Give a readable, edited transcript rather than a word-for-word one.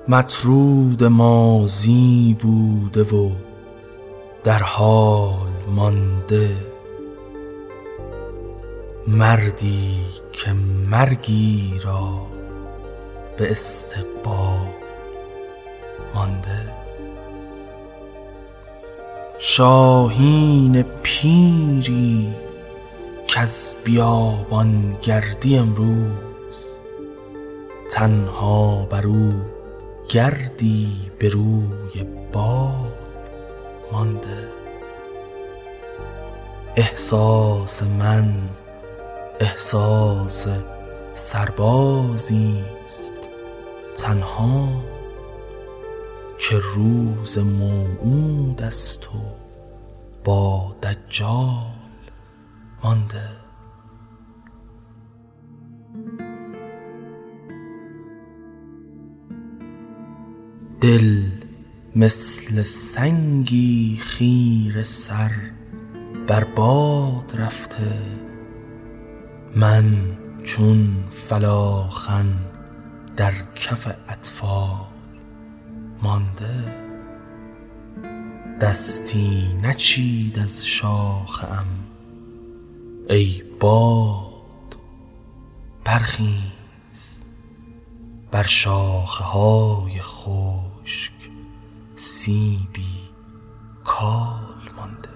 مطرود ماضی بوده و در حال مانده، مردی که مرگی را به استقبال مانده. شاهین پیری کز بیابان گردی امروز، تنها بر او گردی به روی باد مانده. احساس من احساس سربازی است تنها، که روز موعود است و با دجال مانده. دل مثل سنگی خیره سر بر باد رفته، من چون فلاخن در کف اطفال مانده. دستی نچید از شاخه ام ای باد، برخیز بر شاخه های خشک سیبی کال مانده.